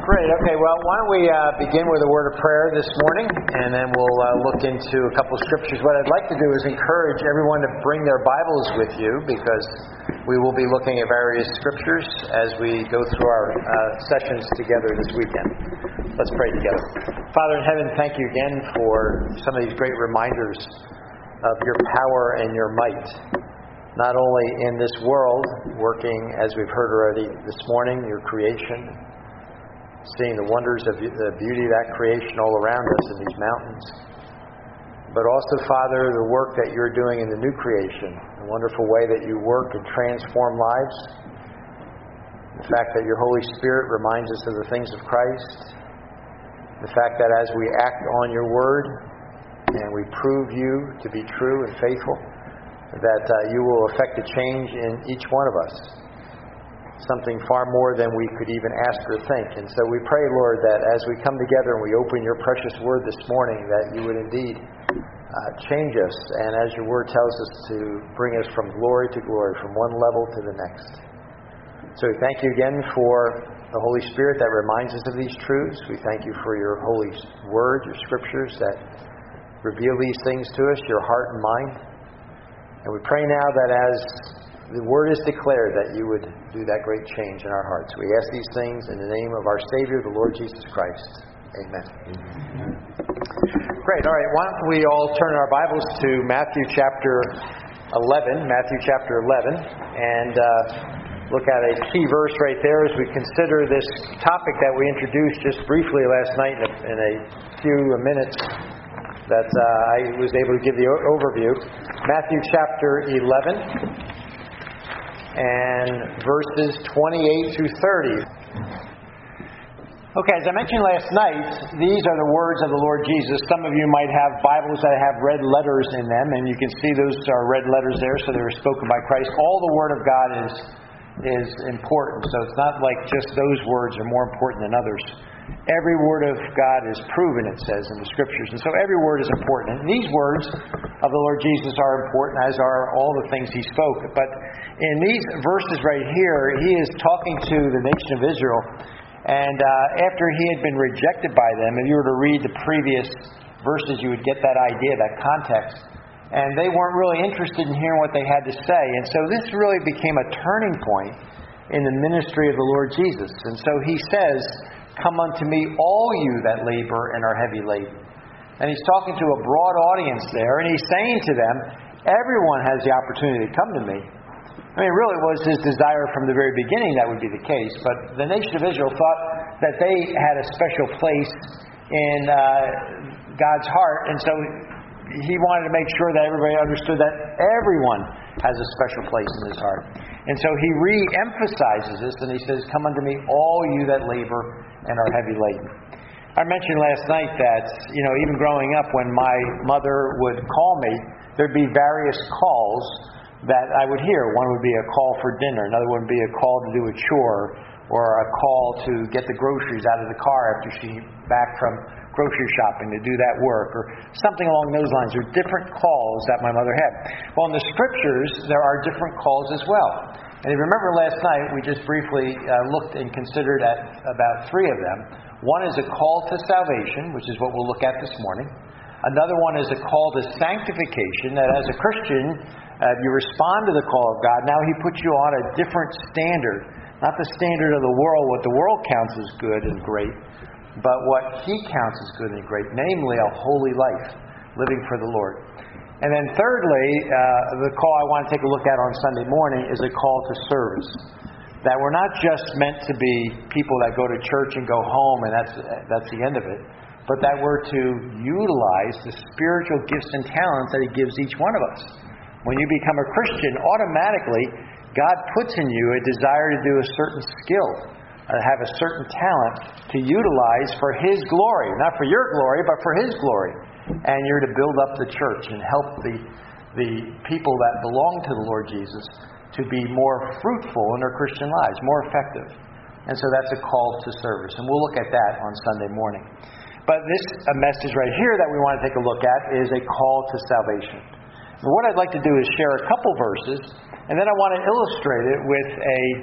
Great. Okay, well, why don't we begin with a word of prayer this morning, and then we'll look into a couple of scriptures. What I'd like to do is encourage everyone to bring their Bibles with you, because we will be looking at various scriptures as we go through our sessions together this weekend. Let's pray together. Father in heaven, thank you again for some of these great reminders of your power and your might, not only in this world, working, as we've heard already this morning, your creation, seeing the wonders of the beauty of that creation all around us in these mountains, but also, Father, the work that you're doing in the new creation, the wonderful way that you work and transform lives, the fact that your Holy Spirit reminds us of the things of Christ, the fact that as we act on your word and we prove you to be true and faithful, that you will effect a change in each one of us, something far more than we could even ask or think. And so we pray, Lord, that as we come together and we open your precious word this morning, that you would indeed change us, and as your word tells us, to bring us from glory to glory, from one level to the next. So we thank you again for the Holy Spirit that reminds us of these truths. We thank you for your holy word, your scriptures that reveal these things to us, your heart and mind. And we pray now that as the word is declared, that you would do that great change in our hearts. We ask these things in the name of our Savior, the Lord Jesus Christ. Amen. Great. All right. Why don't we all turn our Bibles to Matthew chapter 11. Matthew chapter 11. And look at a key verse right there as we consider this topic that we introduced just briefly last night in a few minutes that I was able to give the overview. Matthew chapter 11 and verses 28 through 30. Okay, as I mentioned last night, these are the words of the Lord Jesus. Some of you might have Bibles that have red letters in them, and you can see those are red letters there, so they were spoken by Christ. All the Word of God is important, so it's not like just those words are more important than others. Every word of God is proven, it says in the Scriptures, and so every word is important. And these words of the Lord Jesus are important, as are all the things He spoke. But in these verses right here, He is talking to the nation of Israel, and after He had been rejected by them, if you were to read the previous verses, you would get that idea, that context. And they weren't really interested in hearing what they had to say. And so this really became a turning point in the ministry of the Lord Jesus. And so He says, "Come unto me, all you that labor and are heavy laden." And He's talking to a broad audience there, and He's saying to them, everyone has the opportunity to come to me. I mean, really it was His desire from the very beginning that would be the case, but the nation of Israel thought that they had a special place in God's heart, and so He wanted to make sure that everybody understood that everyone has a special place in His heart. And so He re-emphasizes this, and He says, "Come unto me, all you that labor and are heavy laden." I mentioned last night that, even growing up, when my mother would call me, there'd be various calls that I would hear. One would be a call for dinner. Another one would be a call to do a chore, or a call to get the groceries out of the car after she back from grocery shopping to do that work, or something along those lines. There are different calls that my mother had. Well, in the Scriptures, there are different calls as well. And if you remember last night, we just briefly looked and considered at about three of them. One is a call to salvation, which is what we'll look at this morning. Another one is a call to sanctification, that as a Christian, if you respond to the call of God, now He puts you on a different standard. Not the standard of the world, what the world counts as good and great, but what He counts as good and great, namely a holy life, living for the Lord. And then thirdly, the call I want to take a look at on Sunday morning is a call to service. That we're not just meant to be people that go to church and go home and that's the end of it, but that we're to utilize the spiritual gifts and talents that He gives each one of us. When you become a Christian, automatically God puts in you a desire to do a certain skill, have a certain talent to utilize for His glory. Not for your glory, but for His glory. And you're to build up the church and help the people that belong to the Lord Jesus to be more fruitful in their Christian lives, more effective. And so that's a call to service. And we'll look at that on Sunday morning. But this message right here that we want to take a look at is a call to salvation. And what I'd like to do is share a couple verses, and then I want to illustrate it with a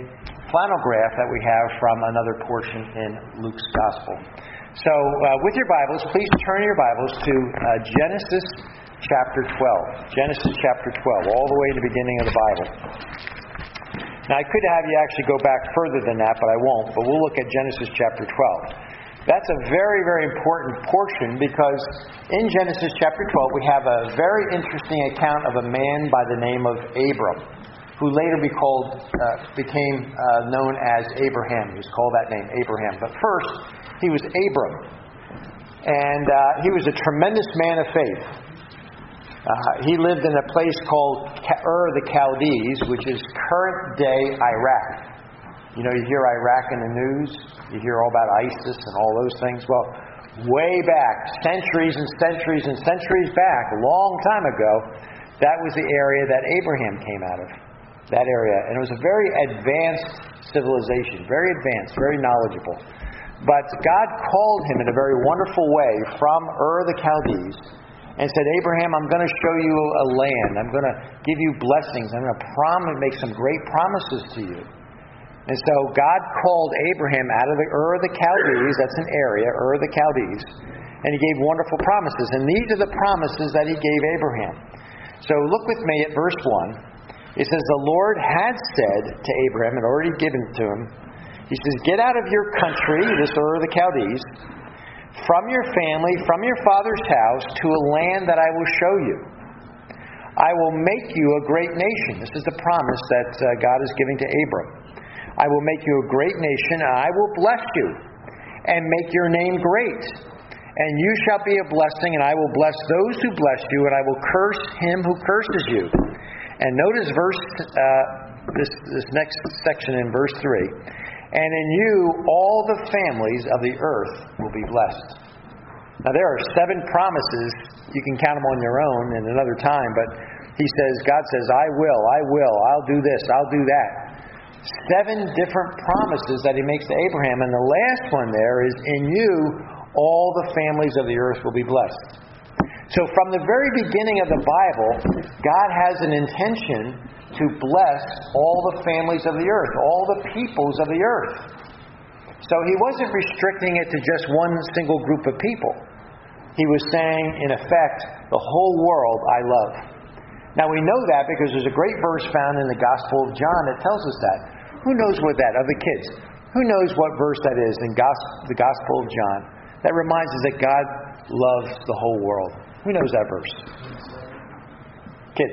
flannel graph that we have from another portion in Luke's Gospel. So, with your Bibles, please turn your Bibles to Genesis chapter 12. Genesis chapter 12, all the way to the beginning of the Bible. Now, I could have you actually go back further than that, but I won't. But we'll look at Genesis chapter 12. That's a very, very important portion because in Genesis chapter 12 we have a very interesting account of a man by the name of Abram, who later became known as Abraham. He was called that name, Abraham. But first, he was Abram. And he was a tremendous man of faith. He lived in a place called Ur the Chaldees, which is current-day Iraq. You know, you hear Iraq in the news. You hear all about ISIS and all those things. Well, way back, centuries and centuries and centuries back, a long time ago, that was the area that Abraham came out of. That area. And it was a very advanced civilization. Very advanced, very knowledgeable. But God called him in a very wonderful way from Ur the Chaldees and said, Abraham, I'm going to show you a land. I'm going to give you blessings. I'm going to make some great promises to you. And so God called Abraham out of the Ur the Chaldees, that's an area, Ur the Chaldees, and he gave wonderful promises. And these are the promises that he gave Abraham. So look with me at verse 1. It says, the Lord had said to Abraham, and already given it to him, he says, get out of your country, this Ur the Chaldees, from your family, from your father's house, to a land that I will show you. I will make you a great nation. This is the promise that God is giving to Abram. I will make you a great nation, and I will bless you, and make your name great. And you shall be a blessing, and I will bless those who bless you, and I will curse him who curses you. And notice this next section in verse 3. And in you all the families of the earth will be blessed. Now there are 7 promises. You can count them on your own in another time, but God says, I will, I'll do this, I'll do that. 7 different promises that he makes to Abraham, and the last one there is, in you all the families of the earth will be blessed. So from the very beginning of the Bible, God has an intention to bless all the families of the earth, all the peoples of the earth. So he wasn't restricting it to just one single group of people. He was saying, in effect, the whole world I love. Now we know that because there's a great verse found in the Gospel of John that tells us that. Who knows what that, of the kids? Who knows what verse that is in the Gospel of John? That reminds us that God loves the whole world. Who knows that verse? Kids.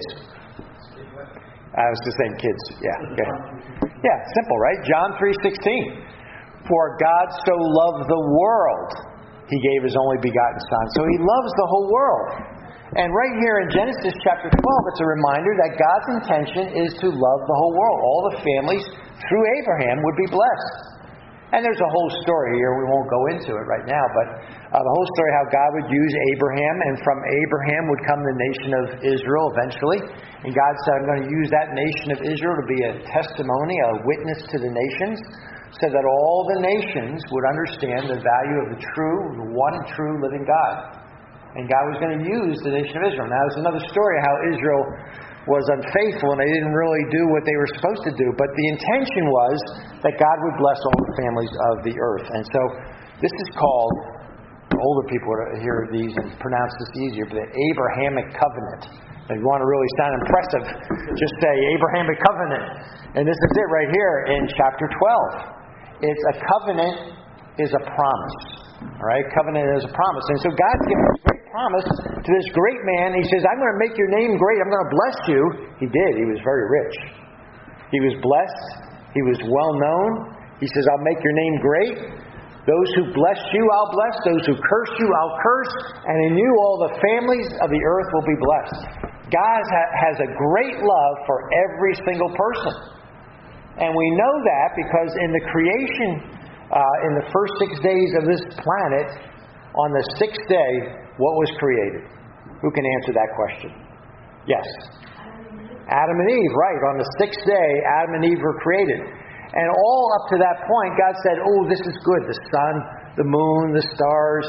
I was just saying kids. Yeah. Okay. Yeah, simple, right? John 3:16. For God so loved the world, he gave his only begotten Son. So he loves the whole world. And right here in Genesis chapter 12, it's a reminder that God's intention is to love the whole world. All the families through Abraham would be blessed. And there's a whole story here. We won't go into it right now, but the whole story how God would use Abraham, and from Abraham would come the nation of Israel eventually. And God said, I'm going to use that nation of Israel to be a testimony, a witness to the nations, so that all the nations would understand the value of the one true living God. And God was going to use the nation of Israel. Now, there's another story how Israel was unfaithful and they didn't really do what they were supposed to do. But the intention was that God would bless all the families of the earth. And so this is called, older people would hear these and pronounce this easier, but the Abrahamic covenant. If you want to really sound impressive, just say Abrahamic covenant. And this is it right here in chapter 12. It's a covenant is a promise. All right? Covenant is a promise. And so God's given a great promise to this great man. He says, I'm going to make your name great. I'm going to bless you. He did. He was very rich. He was blessed. He was well known. He says, I'll make your name great. Those who bless you, I'll bless. Those who curse you, I'll curse. And in you, all the families of the earth will be blessed. God has a great love for every single person. And we know that because in the creation, in the first 6 days of this planet, on the 6th day, what was created? Who can answer that question? Yes. Adam and Eve, right. On the 6th day, Adam and Eve were created. And all up to that point, God said, oh, this is good. The sun, the moon, the stars,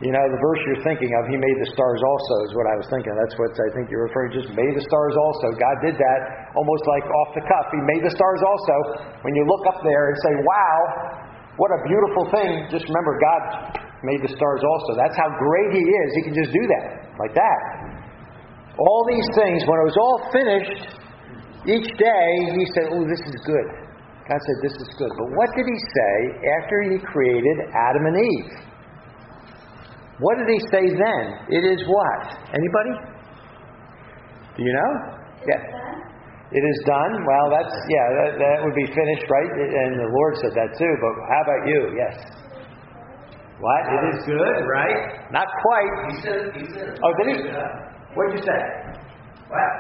You know, the verse you're thinking of, He made the stars also, is what I was thinking. That's what I think you're referring to. Just made the stars also. God did that almost like off the cuff. He made the stars also. When you look up there and say, wow, what a beautiful thing, just remember God made the stars also. That's how great He is. He can just do that, like that. All these things, when it was all finished, each day He said, oh, this is good. God said, this is good. But what did He say after He created Adam and Eve? What did He say then? It is what? Anybody? Do you know? Yeah. It is done. Well, that would be finished, right? And the Lord said that too. But how about you? Yes. What? It is good, right? Not quite. He said. Oh, did He? What did you say? What?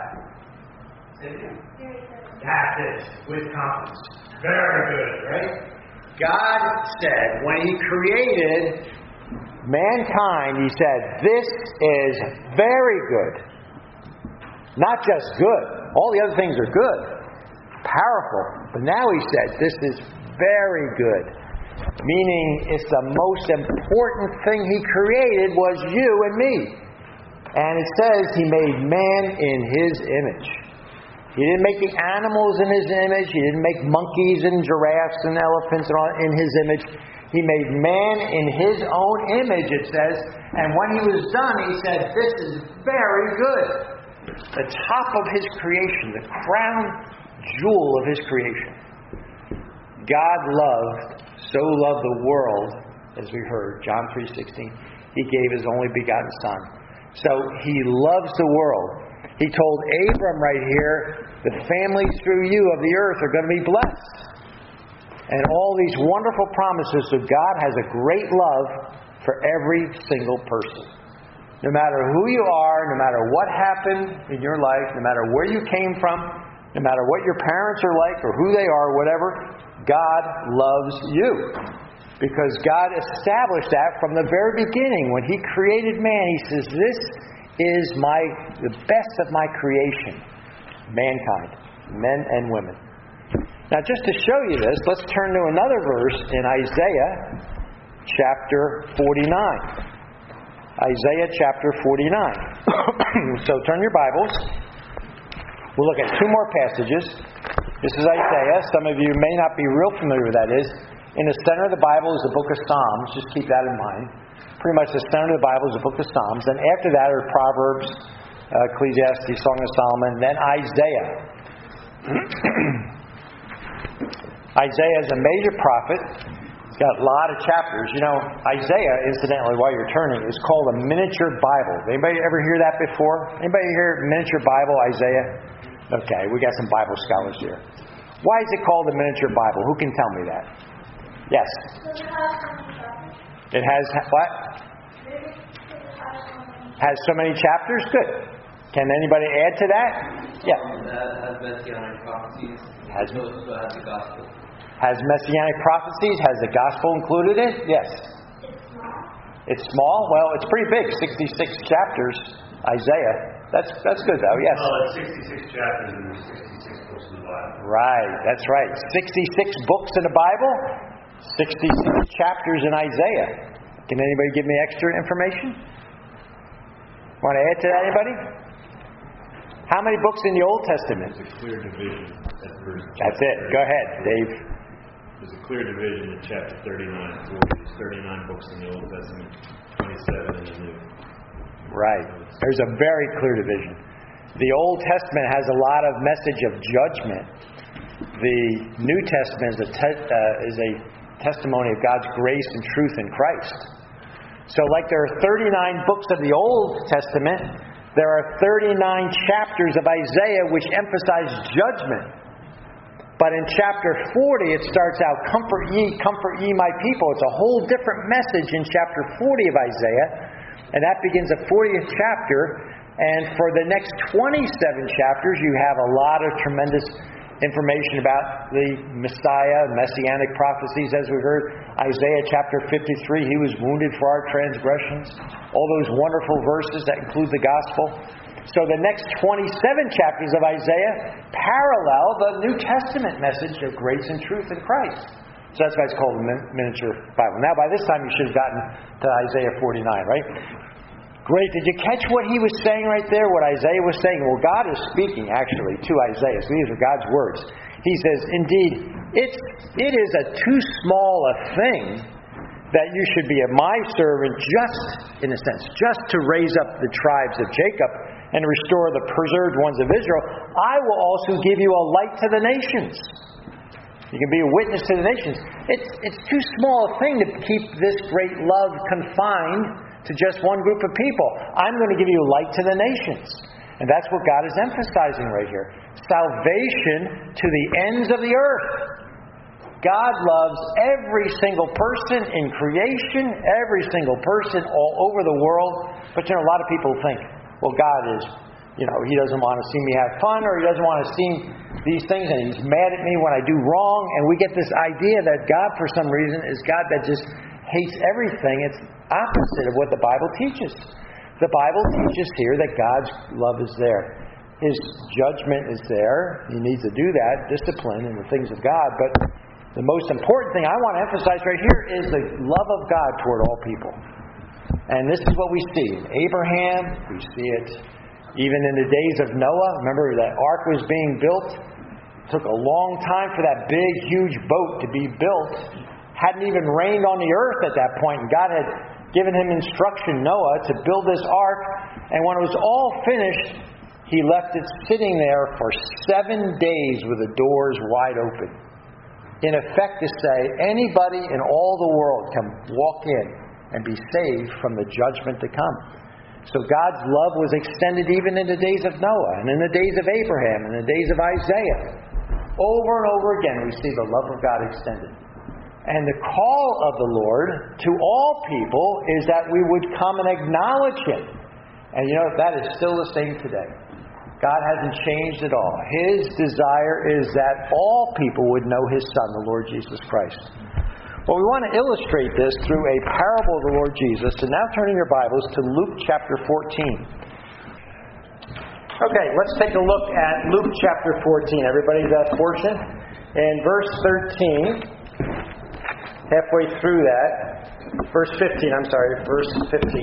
That's it. With confidence. Very good, right? God said when He created mankind, He said, this is very good. Not just good. All the other things are good. Powerful. But now He said, this is very good. Meaning it's the most important thing He created was you and me. And it says He made man in His image. He didn't make the animals in His image. He didn't make monkeys and giraffes and elephants and all in His image. He made man in His own image, it says. And when He was done, He said, this is very good. The top of His creation, the crown jewel of His creation. God so loved the world, as we heard, John 3:16. He gave His only begotten Son. So He loves the world. He told Abram right here, the families through you of the earth are going to be blessed. And all these wonderful promises. So God has a great love for every single person. No matter who you are, no matter what happened in your life, no matter where you came from, no matter what your parents are like or who they are, whatever, God loves you. Because God established that from the very beginning. When He created man, He says, this is the best of my creation. Mankind. Men and women. Now, just to show you this, let's turn to another verse in Isaiah chapter 49. Isaiah chapter 49. So turn your Bibles. We'll look at two more passages. This is Isaiah. Some of you may not be real familiar with that is. In the center of the Bible is the book of Psalms. Just keep that in mind. Pretty much the center of the Bible is the book of Psalms. And after that are Proverbs, Ecclesiastes, Song of Solomon, and then Isaiah. Isaiah is a major prophet. He's got a lot of chapters. You know, Isaiah, incidentally, while you're turning, is called a miniature Bible. Anybody ever hear that before? Anybody hear miniature Bible, Isaiah? Okay, we got some Bible scholars here. Why is it called a miniature Bible? Who can tell me that? Yes. It has what? Has so many chapters? Good. Can anybody add to that? Yeah. Has messianic prophecies. Has the gospel. Has messianic prophecies. Has the gospel included in it? Yes. It's small? Well, it's pretty big. 66 chapters. Isaiah. That's good though. Yes. Well, it's 66 chapters and there's 66 books in the Bible. Right. That's right. 66 books in the Bible. 66 chapters in Isaiah. Can anybody give me extra information? Want to add to that, anybody? How many books in the Old Testament? There's a clear division at verse. That's it. Go ahead, Dave. There's a clear division in chapter 39 and 40. There's 39 books in the Old Testament, 27 in the New. Right. There's a very clear division. The Old Testament has a lot of message of judgment. The New Testament is a testimony of God's grace and truth in Christ. So like there are 39 books of the Old Testament, there are 39 chapters of Isaiah which emphasize judgment. But in chapter 40 it starts out, comfort ye my people. It's a whole different message in chapter 40 of Isaiah. And that begins the 40th chapter. And for the next 27 chapters you have a lot of tremendous information about the Messiah, messianic prophecies, as we heard. Isaiah chapter 53, He was wounded for our transgressions. All those wonderful verses that include the gospel. So the next 27 chapters of Isaiah parallel the New Testament message of grace and truth in Christ. So that's why it's called a miniature Bible. Now, by this time, you should have gotten to Isaiah 49, right? Great. Did you catch what he was saying right there, what Isaiah was saying? Well, God is speaking, actually, to Isaiah. So these are God's words. He says, indeed, it is a too small a thing that you should be my servant just, in a sense, just to raise up the tribes of Jacob and restore the preserved ones of Israel. I will also give you a light to the nations. You can be a witness to the nations. It's too small a thing to keep this great love confined to just one group of people. I'm going to give you light to the nations. And that's what God is emphasizing right here. Salvation to the ends of the earth. God loves every single person in creation, every single person all over the world. But a lot of people think, well, God is, He doesn't want to see me have fun, or He doesn't want to see these things, and He's mad at me when I do wrong. And we get this idea that God, for some reason, is God that just hates everything. It's opposite of what the Bible teaches. The Bible teaches here that God's love is there. His judgment is there. He needs to do that, discipline in the things of God. But the most important thing I want to emphasize right here is the love of God toward all people. And this is what we see in Abraham. We see it even in the days of Noah. Remember that ark was being built. It took a long time for that big, huge boat to be built. Hadn't even rained on the earth at that point. And God had given him instruction, Noah, to build this ark. And when it was all finished, He left it sitting there for 7 days with the doors wide open. In effect to say, anybody in all the world can walk in and be saved from the judgment to come. So God's love was extended even in the days of Noah, and in the days of Abraham, and in the days of Isaiah. Over and over again we see the love of God extended. And the call of the Lord to all people is that we would come and acknowledge Him. And that is still the same today. God hasn't changed at all. His desire is that all people would know His Son, the Lord Jesus Christ. Well, we want to illustrate this through a parable of the Lord Jesus. And now turning your Bibles to Luke chapter 14. Okay, let's take a look at Luke chapter 14. Everybody that portion? In verse 13, halfway through that, verse 15, verse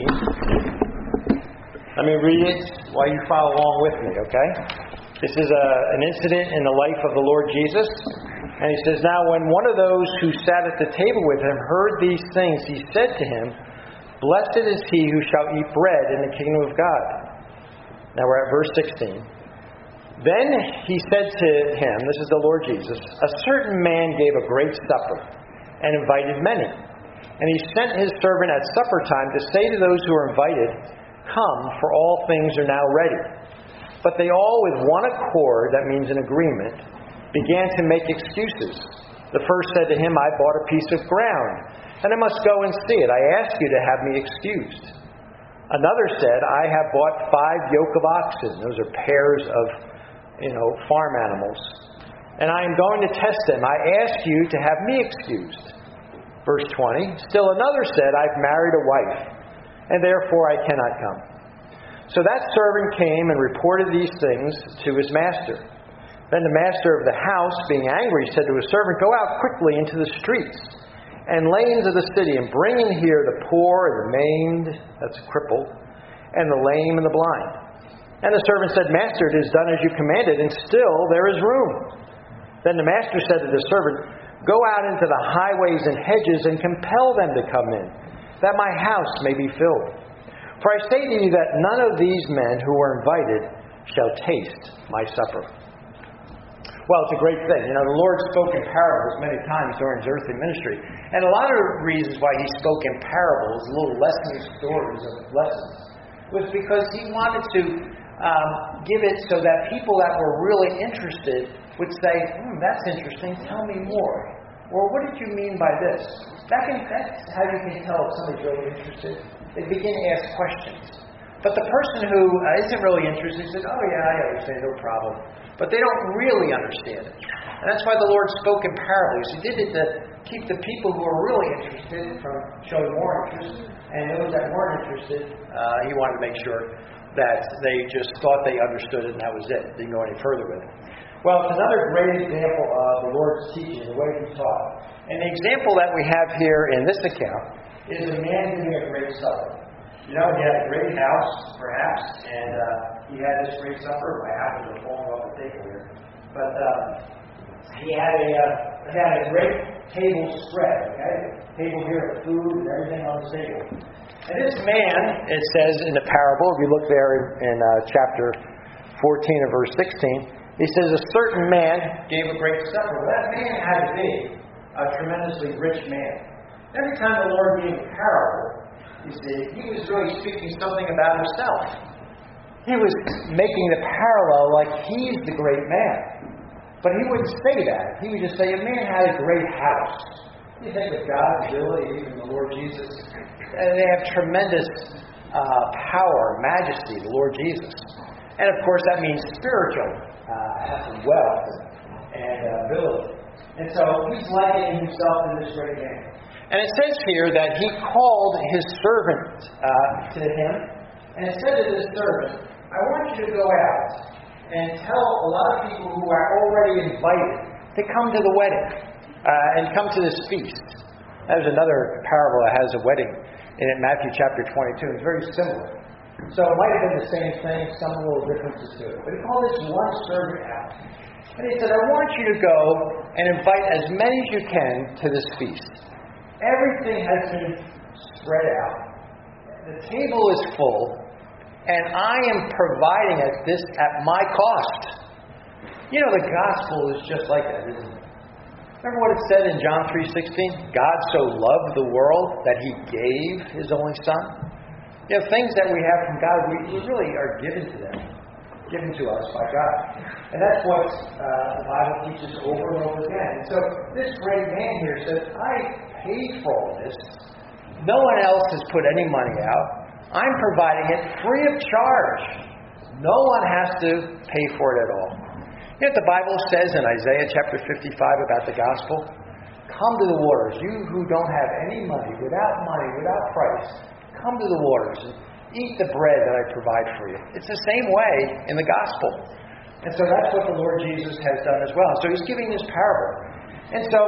15. Let me read it while you follow along with me, okay? This is an incident in the life of the Lord Jesus. And he says, now when one of those who sat at the table with him heard these things, he said to him, blessed is he who shall eat bread in the kingdom of God. Now we're at verse 16. Then he said to him, this is the Lord Jesus, a certain man gave a great supper and invited many. And he sent his servant at supper time to say to those who were invited, come, for all things are now ready. But they all with one accord, that means an agreement, began to make excuses. The first said to him, I bought a piece of ground, and I must go and see it. I ask you to have me excused. Another said, I have bought 5 yoke of oxen. Those are pairs of, farm animals. And I am going to test them. I ask you to have me excused. Verse 20, still another said, I've married a wife, and therefore I cannot come. So that servant came and reported these things to his master. Then the master of the house, being angry, said to his servant, go out quickly into the streets and lanes of the city, and bring in here the poor and the maimed, that's crippled, and the lame and the blind. And the servant said, Master, it is done as you commanded, and still there is room. Then the master said to the servant, go out into the highways and hedges and compel them to come in, that my house may be filled. For I say to you that none of these men who were invited shall taste my supper. Well, it's a great thing. The Lord spoke in parables many times during His earthly ministry. And a lot of reasons why He spoke in parables, little lesson stories of lessons, was because He wanted to give it so that people that were really interested would say, that's interesting, tell me more. Or what did you mean by this? That's how you can tell if somebody's really interested. They begin to ask questions. But the person who isn't really interested says, oh yeah, I understand, no problem. But they don't really understand it. And that's why the Lord spoke in parables. He did it to keep the people who are really interested from showing more interest. And those that weren't interested, He wanted to make sure that they just thought they understood it and that was it. Didn't go any further with it. Well, it's another great example of the Lord's teaching, the way He taught. And the example that we have here in this account is a man giving a great supper. You know, he had a great house, perhaps, and he had this great supper. My apples are falling off the table here. But he had a great table spread, okay? Table here of food and everything on the table. And this man, it says in the parable, if you look there in chapter 14 and verse 16, he says, a certain man gave a great supper. Well, that man had to be a tremendously rich man. Every time the Lord gave a parable, you see, He was really speaking something about Himself. He was making the parallel like He's the great man. But He wouldn't say that. He would just say, a man had a great house. You think of God's ability, even the Lord Jesus, they have tremendous power, majesty, the Lord Jesus. And of course that means spiritual wealth and ability. And so He's likening Himself to this great man. And it says here that He called His servant to Him, and it said to this servant, I want you to go out and tell a lot of people who are already invited to come to the wedding and come to this feast. There's another parable that has a wedding in it, Matthew chapter 22. It's very similar. So it might have been the same thing, some little differences to it. But He called this one servant out. And He said, I want you to go and invite as many as you can to this feast. Everything has been spread out. The table is full. And I am providing this at my cost. You know, the gospel is just like that, isn't it? Remember what it said in John 3:16? God so loved the world that He gave His only Son. You know, things that we have from God, we really are given to them. Given to us by God. And that's what the Bible teaches over and over again. And so this great man here says, I paid for all this. No one else has put any money out. I'm providing it free of charge. No one has to pay for it at all. You know what the Bible says in Isaiah chapter 55 about the gospel? Come to the waters, you who don't have any money, without price. Come to the waters and eat the bread that I provide for you. It's the same way in the gospel. And so that's what the Lord Jesus has done as well. So He's giving this parable. And so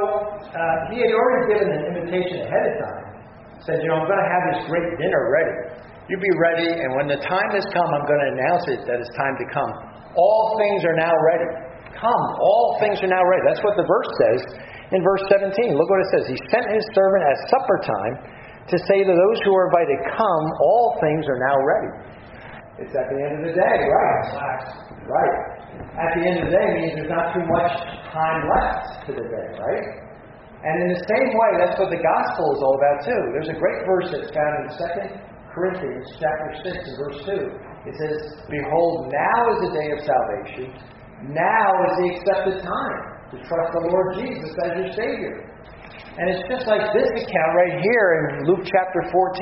He had already given an invitation ahead of time. He said, I'm going to have this great dinner ready. You be ready, and when the time has come, I'm going to announce it that it's time to come. All things are now ready. Come, all things are now ready. That's what the verse says in verse 17. Look what it says. He sent His servant at supper time to say to those who are invited, come, all things are now ready. It's at the end of the day, right? Right. At the end of the day means there's not too much time left to the day, right? And in the same way, that's what the gospel is all about too. There's a great verse that's found in 2 Corinthians chapter 6 and verse 2. It says, behold, now is the day of salvation. Now is the accepted time to trust the Lord Jesus as your Savior. And it's just like this account right here in Luke chapter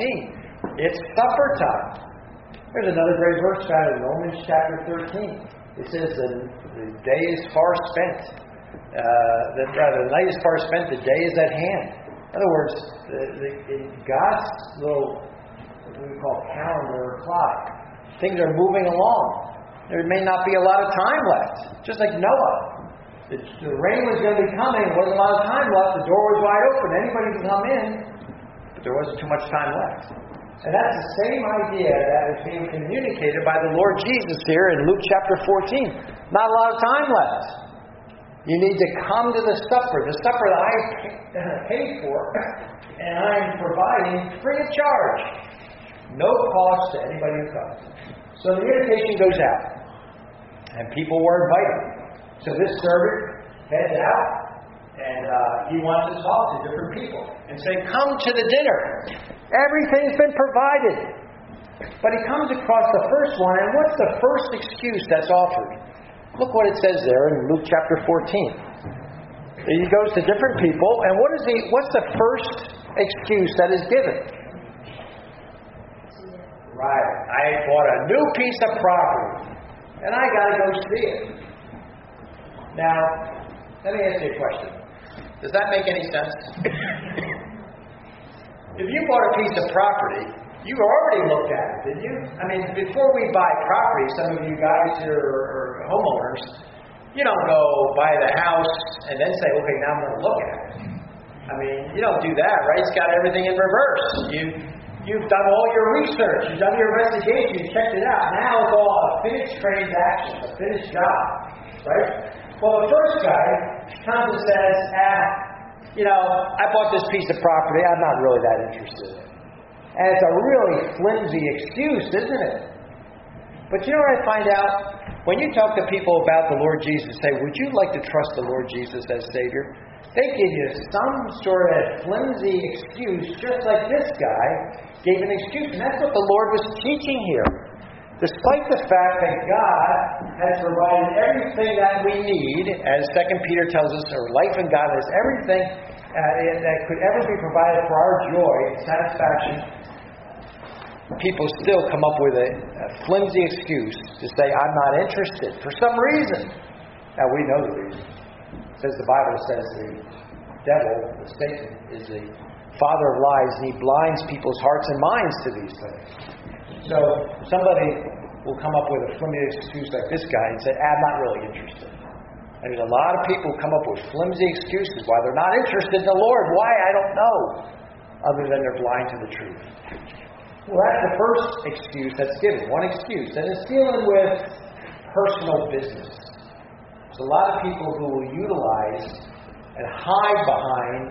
14. It's supper time. There's another great verse found in Romans chapter 13. It says the day is far spent. The night is far spent, the day is at hand. In other words, in God's little, what we call calendar or clock, things are moving along. There may not be a lot of time left. Just like Noah. The rain was going to be coming. There wasn't a lot of time left. The door was wide open. Anybody could come in. But there wasn't too much time left. And that's the same idea that is being communicated by the Lord Jesus here in Luke chapter 14. Not a lot of time left. You need to come to the supper that I paid for, and I'm providing free of charge. No cost to anybody who comes. So the invitation goes out. And people were invited. So this servant heads out, and he wants to talk to different people and say, come to the dinner. Everything's been provided. But he comes across the first one, and what's the first excuse that's offered? Look what it says there in Luke chapter 14. He goes to different people, and what's the first excuse that is given? Right. I bought a new piece of property, and I got to go see it. Now, let me ask you a question. Does that make any sense? If you bought a piece of property, you already looked at it, didn't you? I mean, before we buy property, some of you guys here are homeowners, You don't go buy the house and then say, okay, now I'm going to look at it. I mean, you don't do that, right? It's got everything in reverse. You've done all your research. You've done your investigation. You've checked it out. Now it's all a finished transaction, a finished job, right? Well, the first guy comes and says, I bought this piece of property. I'm not really that interested in it. And it's a really flimsy excuse, isn't it? But you know what I find out? When you talk to people about the Lord Jesus, say, would you like to trust the Lord Jesus as Savior? They give you some sort of flimsy excuse, just like this guy gave an excuse. And that's what the Lord was teaching here. Despite the fact that God has provided everything that we need, as 2 Peter tells us, or life in God is everything that could ever be provided for our joy and satisfaction, people still come up with a flimsy excuse to say, I'm not interested, for some reason. Now, we know the reason. It says the Bible says the devil, the Satan, is the father of lies, and he blinds people's hearts and minds to these things. So somebody will come up with a flimsy excuse like this guy and say, I'm not really interested. And there's a lot of people who come up with flimsy excuses why they're not interested in the Lord. Why? I don't know. Other than they're blind to the truth. Well, that's the first excuse that's given. One excuse. And it's dealing with personal business. There's a lot of people who will utilize and hide behind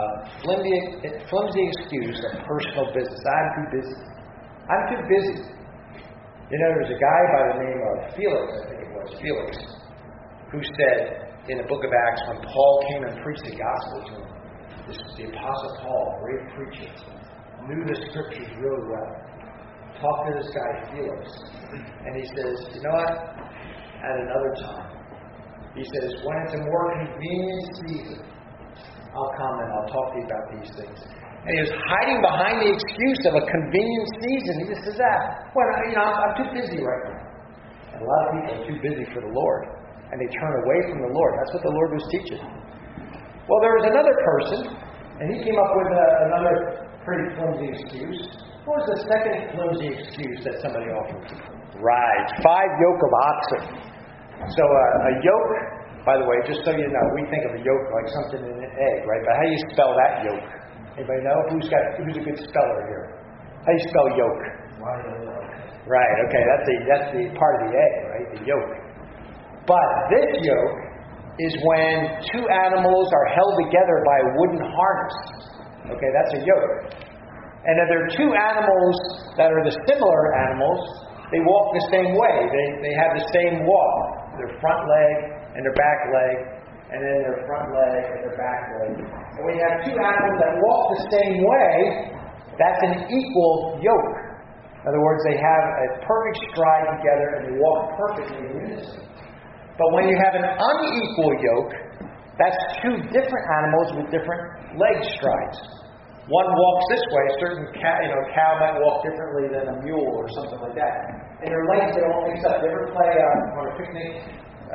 flimsy excuse of personal business. I'm too busy. I'm too busy. You know, there's a guy by the name of Felix, I think it was, Felix, who said in the book of Acts, when Paul came and preached the gospel to him, the Apostle Paul, great preacher, knew the scriptures really well. Talked to this guy, Felix, and he says, you know what? At another time, he says, when it's a more convenient season, I'll come and I'll talk to you about these things. And he was hiding behind the excuse of a convenient season. He just says, well, I'm too busy right now. And a lot of people are too busy for the Lord. And they turn away from the Lord. That's what the Lord was teaching. Well, there was another person, and he came up with another pretty flimsy excuse. What was the second flimsy excuse that somebody offered? Right. 5 yoke of oxen. So a yoke, by the way, just so you know, we think of a yoke like something in an egg, right? But how do you spell that yoke? Anybody know? Who's a good speller here? How do you spell yoke? Right, okay, that's the part of the egg, right? The yolk. But this yoke is when 2 animals are held together by a wooden harness. Okay, that's a yoke. And if there are 2 animals that are the similar animals, they walk the same way. They have the same walk. Their front leg and their back leg, and then their front leg and their back leg. And when you have 2 animals that walk the same way, that's an equal yoke. In other words, they have a perfect stride together and they walk perfectly in unison. But when you have an unequal yoke, that's 2 different animals with different leg strides. One walks this way. A certain cow might walk differently than a mule or something like that. And their legs, they don't mix up. You ever play on a picnic,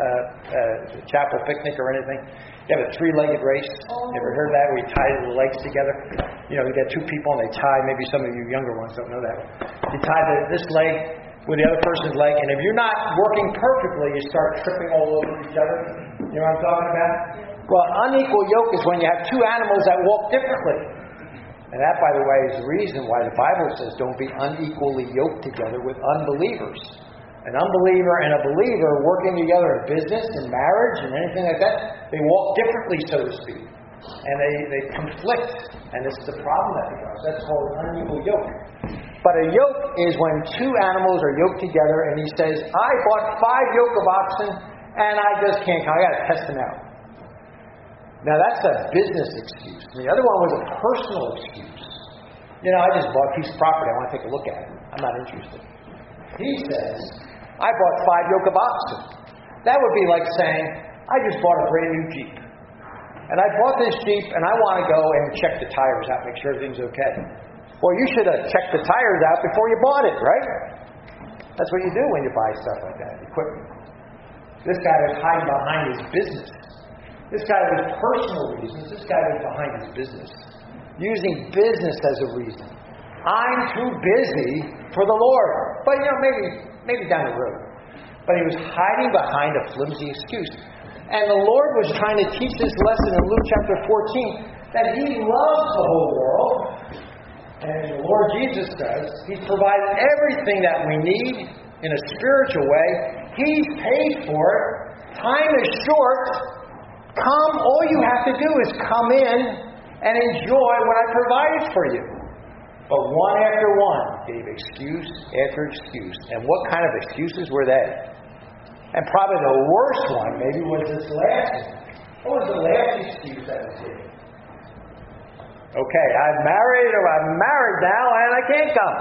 chapel picnic or anything? You have a 3-legged race. You ever heard that? Where you tie the legs together. You get 2 people and they tie. Maybe some of you younger ones don't know that. You tie this leg with the other person's leg, and if you're not working perfectly, you start tripping all over each other. You know what I'm talking about? Well, unequal yoke is when you have 2 animals that walk differently. And that, by the way, is the reason why the Bible says don't be unequally yoked together with unbelievers. An unbeliever and a believer working together in business and marriage and anything like that, they walk differently, so to speak. And they conflict. And this is the problem that becomes. That's called an unequal yoke. But a yoke is when 2 animals are yoked together, and he says, I bought 5 yoke of oxen, and I just can't come. I got to test them out. Now, that's a business excuse. The other one was a personal excuse. I just bought a piece of property. I want to take a look at it. I'm not interested. He says, I bought 5 yoke of oxen. That would be like saying, I just bought a brand new Jeep. And I bought this Jeep, and I want to go and check the tires out, make sure everything's okay. Well, you should have checked the tires out before you bought it, right? That's what you do when you buy stuff like that, equipment. This guy was hiding behind his business. This guy was personal reasons. This guy was behind his business. Using business as a reason. I'm too busy for the Lord. But, maybe down the road. But he was hiding behind a flimsy excuse. And the Lord was trying to teach this lesson in Luke chapter 14, that He loves the whole world. And the Lord Jesus says He's provided everything that we need in a spiritual way. He's paid for it. Time is short. Come, all you have to do is come in and enjoy what I provided for you. But one after one gave excuse after excuse. And what kind of excuses were they? And probably the worst one maybe was this last one. What was the last excuse that was given? Okay, I'm married now and I can't come.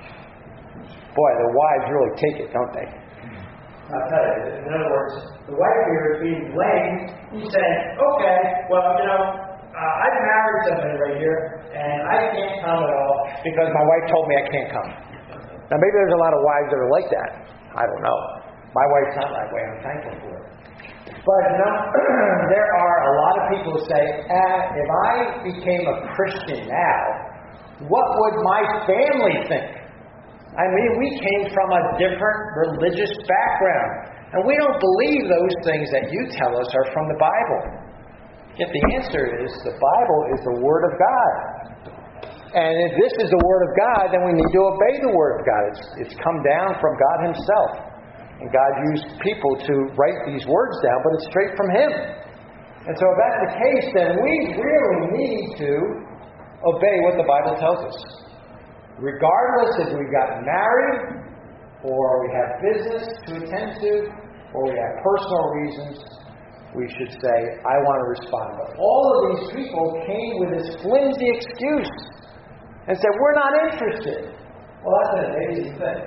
Boy, the wives really take it, don't they? I'll tell you, in other words, the wife here is being blamed. He's saying, okay, well, I've married somebody right here, and I can't come at all because my wife told me I can't come. Now, maybe there's a lot of wives that are like that. I don't know. My wife's not that way. I'm thankful for it. But, there are a lot of people who say, if I became a Christian now, what would my family think? I mean, we came from a different religious background. And we don't believe those things that you tell us are from the Bible. Yet the answer is, the Bible is the Word of God. And if this is the Word of God, then we need to obey the Word of God. It's come down from God Himself. And God used people to write these words down, but it's straight from Him. And so if that's the case, then we really need to obey what the Bible tells us. Regardless if we got married, or we have business to attend to, or we have personal reasons, we should say, I want to respond. But all of these people came with this flimsy excuse and said, we're not interested. Well, that's an amazing thing.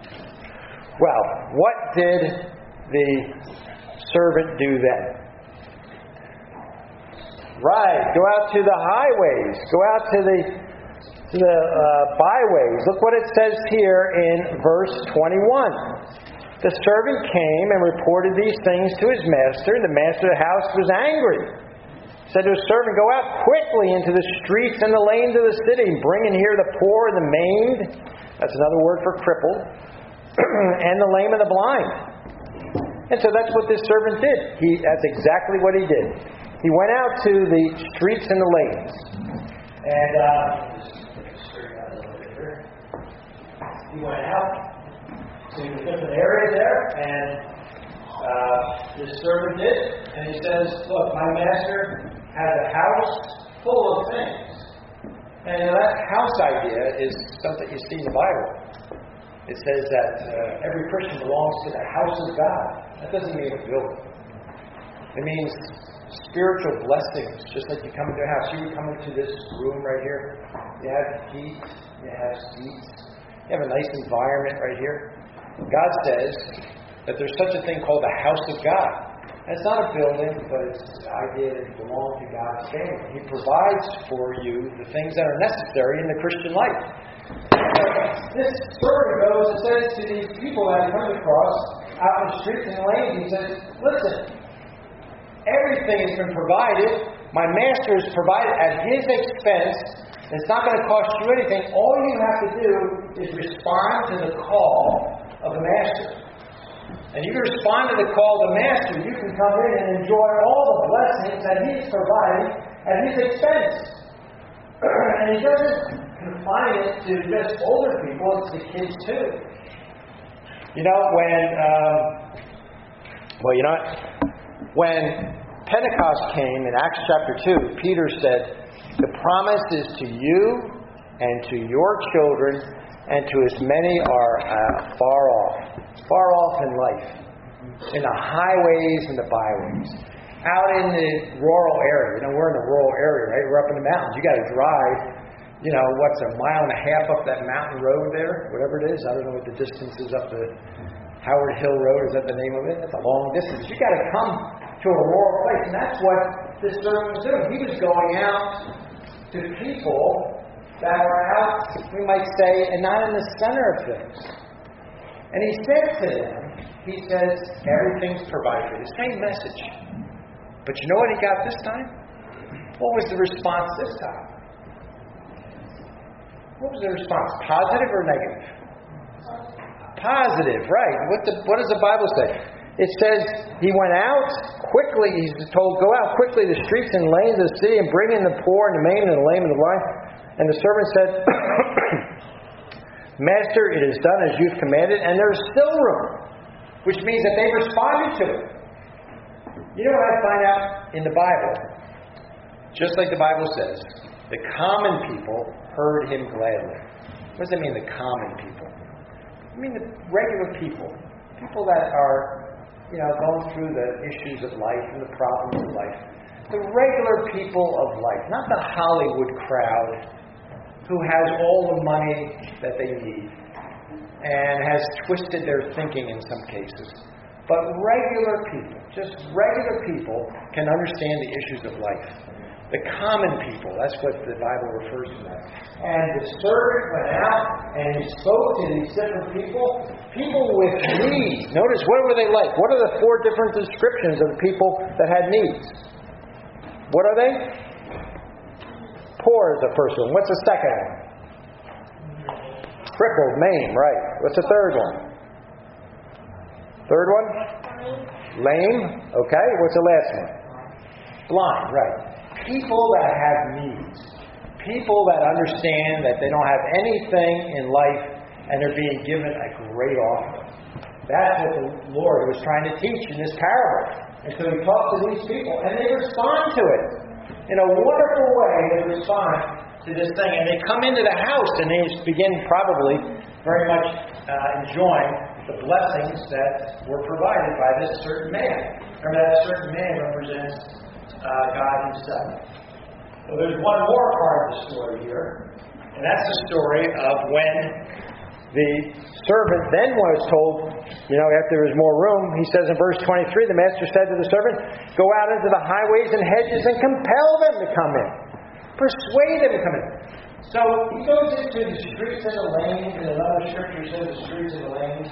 Well, what did the servant do then? Right, go out to the highways, go out to the byways. Look what it says here in verse 21. The servant came and reported these things to his master, and the master of the house was angry. He said to his servant, go out quickly into the streets and the lanes of the city, and bring in here the poor and the maimed, that's another word for crippled, and the lame and the blind. And so that's what this servant did. That's exactly what he did. He went out to the streets and the lanes. And he went out to different areas there, and this servant did. And he says, look, my master has a house full of things. And that house idea is something you see in the Bible. It says that every Christian belongs to the house of God. That doesn't mean a building. It means spiritual blessings. Just like you come into a house. You come into this room right here. You have heat. You have seats. You have a nice environment right here. God says that there's such a thing called the house of God. And it's not a building, but it's the idea that you belong to God's family. He provides for you the things that are necessary in the Christian life. This servant goes and says to these people that he comes across out in the streets and lanes, he says, listen, everything has been provided. My master has provided at his expense. It's not going to cost you anything. All you have to do is respond to the call of the master. And you can respond to the call of the master. You can come in and enjoy all the blessings that he's providing at his expense. And he doesn't confine it to just older people. It's the kids too. When Pentecost came in Acts chapter 2, Peter said, the promise is to you and to your children and to as many are far off in life, in the highways and the byways, out in the rural area. We're in the rural area, right? We're up in the mountains. You got to drive, what's a mile and a half up that mountain road there, whatever it is. I don't know what the distance is up the Howard Hill Road. Is that the name of it? That's a long distance. You got to come to a rural place, and that's what this servant was doing. He was going out to people that are out, we might say, and not in the center of things. And he said to them, he says, everything's provided. The same message. But you know what he got this time? What was the response this time? What was the response? Positive or negative? Positive, right. What does the Bible say? It says he went out quickly. He's told, go out quickly to the streets and lanes of the city and bring in the poor and the maimed and the lame and the blind. And the servant said, Master, it is done as you've commanded, and there's still room. Which means that they responded to it. You know what I find out in the Bible? Just like the Bible says, the common people heard him gladly. What does that mean, the common people? I mean the regular people. People that are, going through the issues of life and the problems of life. The regular people of life, not the Hollywood crowd who has all the money that they need and has twisted their thinking in some cases. But regular people, just regular people, can understand the issues of life. The common people, that's what the Bible refers to as. And the servant went out and he spoke to these different people with needs. Notice, what were they like? What are the 4 different descriptions of the people that had needs? What are they? Poor is the first one. What's the second one? Crippled, maimed, right. What's the third one? Third one? Lame. Okay. What's the last one? Blind, right. People that have needs. People that understand that they don't have anything in life and they're being given a great offer. That's what the Lord was trying to teach in this parable. And so he talks to these people and they respond to it. In a wonderful way, they respond to this thing. And they come into the house and they begin probably very much enjoying the blessings that were provided by this certain man. Remember, that certain man represents God himself. Well, there's one more part of the story here. And that's the story of when the servant then was told, after there was more room, he says in verse 23, the master said to the servant, go out into the highways and hedges and compel them to come in. Persuade them to come in. So he goes into the streets and the lanes, and another scripture says the streets and the lanes.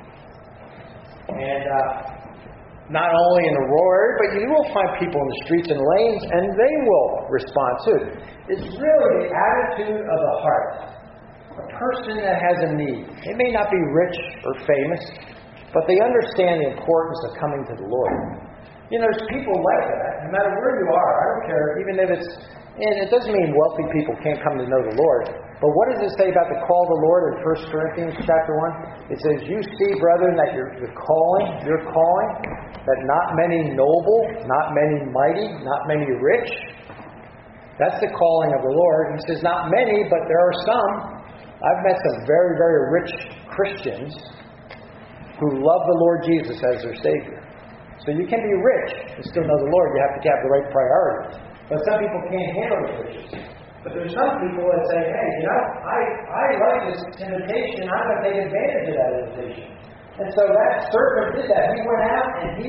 And not only in the rural area, but you will find people in the streets and lanes, and they will respond too. It's really the attitude of the heart. A person that has a need. They may not be rich or famous, but they understand the importance of coming to the Lord. There's people like that, no matter where you are. I don't care, even if it's... And it doesn't mean wealthy people can't come to know the Lord. But what does it say about the call of the Lord in 1 Corinthians chapter 1? It says, you see, brethren, that your calling, that not many noble, not many mighty, not many rich. That's the calling of the Lord. He says, not many, but there are some. I've met some very, very rich Christians who love the Lord Jesus as their Savior. So you can be rich and still know the Lord. You have to have the right priorities. But some people can't handle the riches. But there's some people that say, hey, I like this invitation. I'm going to take advantage of that invitation. And so that servant did that. He went out and he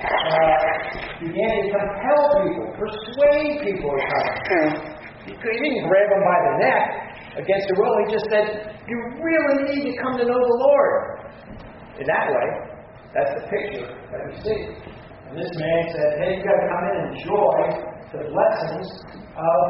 began to compel people, persuade people to come. He didn't grab them by the neck against their will. He just said, you really need to come to know the Lord. In that way, that's the picture that we see. And this man said, hey, you've got to come in and enjoy the blessings of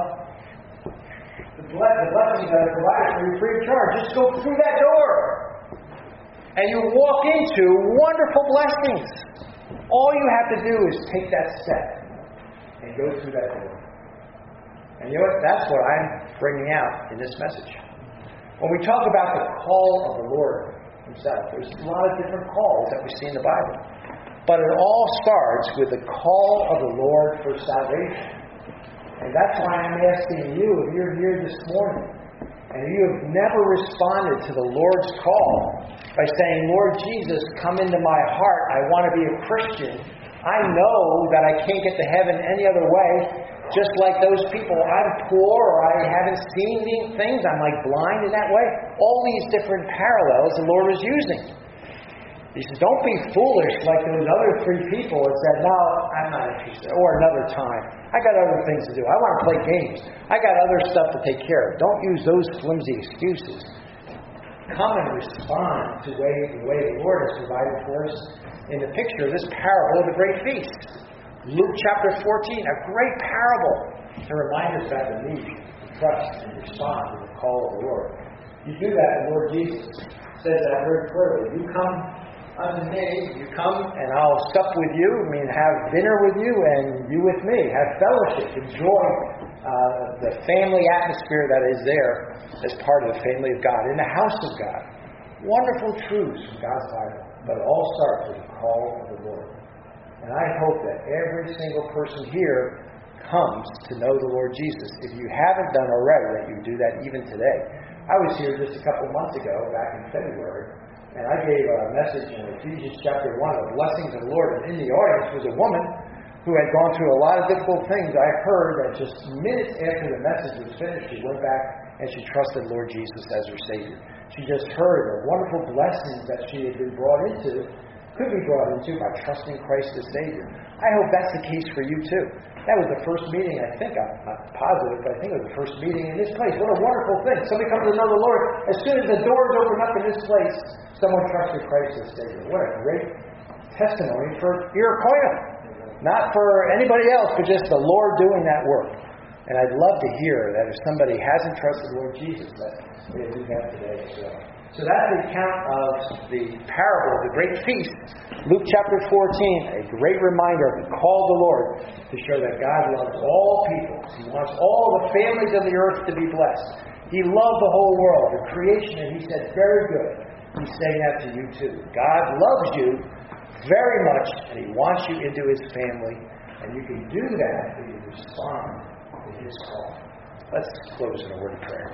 the blessings that are provided for you free of charge. Just go through that door. And you walk into wonderful blessings. All you have to do is take that step and go through that door. And you know what? That's what I'm bringing out in this message. When we talk about the call of the Lord himself, there's a lot of different calls that we see in the Bible. But it all starts with the call of the Lord for salvation. And that's why I'm asking you, if you're here this morning, and you have never responded to the Lord's call by saying, Lord Jesus, come into my heart. I want to be a Christian. I know that I can't get to heaven any other way. Just like those people, I'm poor or I haven't seen these things. I'm like blind in that way. All these different parallels the Lord is using. He says, don't be foolish like those other 3 people that said, no, I'm not interested. Or another time. I got other things to do. I want to play games. I got other stuff to take care of. Don't use those flimsy excuses. Come and respond to the way the Lord has provided for us in the picture of this parable of the great feast. Luke chapter 14, a great parable to remind us about the need to trust and respond to the call of the Lord. You do that in the Lord Jesus. says that very clearly. You come unto me, you come and I'll sup with you, have dinner with you, and you with me. Have fellowship, enjoy the family atmosphere that is there as part of the family of God, in the house of God. Wonderful truths from God's Bible, but it all starts with the call of the Lord. And I hope that every single person here comes to know the Lord Jesus. If you haven't done already, that you do that even today. I was here just a couple months ago, back in February, and I gave a message in Ephesians chapter 1, the blessings of the Lord. And in the audience was a woman who had gone through a lot of difficult things. I heard that just minutes after the message was finished, she went back and she trusted Lord Jesus as her Savior. She just heard the wonderful blessings that she had been brought into, could be brought into by trusting Christ as Savior. I hope that's the case for you too. That was the first meeting, I think, I'm not positive, but I think it was the first meeting in this place. What a wonderful thing. Somebody comes to know the Lord. As soon as the doors open up in this place, someone trusted Christ as Savior. What a great testimony for Iroquois. Not for anybody else, but just the Lord doing that work. And I'd love to hear that if somebody hasn't trusted Lord Jesus, that they do that today as well. So that's the account of the parable, the great feast. Luke chapter 14, a great reminder of the call of the Lord to show that God loves all people. He wants all the families of the earth to be blessed. He loved the whole world, the creation, and He said, very good. He's saying that to you too. God loves you very much, and He wants you into His family. And you can do that if you respond to His call. Let's close in a word of prayer.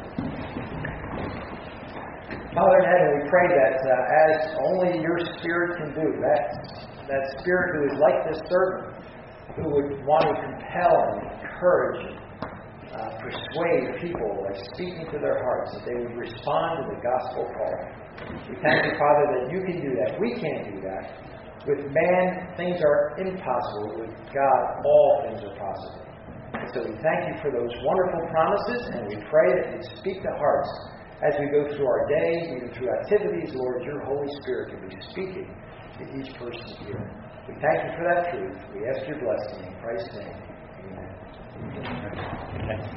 Father in heaven, we pray that as only Your Spirit can do, that Spirit who is like this servant, who would want to compel and encourage and persuade people by speaking to their hearts, that they would respond to the gospel call. We thank You, Father, that You can do that. We can't do that. With man, things are impossible. With God, all things are possible. And so we thank You for those wonderful promises, and we pray that You speak to hearts as we go through our day, even through activities. Lord, Your Holy Spirit can be speaking to each person here. We thank You for that truth. We ask Your blessing in Christ's name. Amen.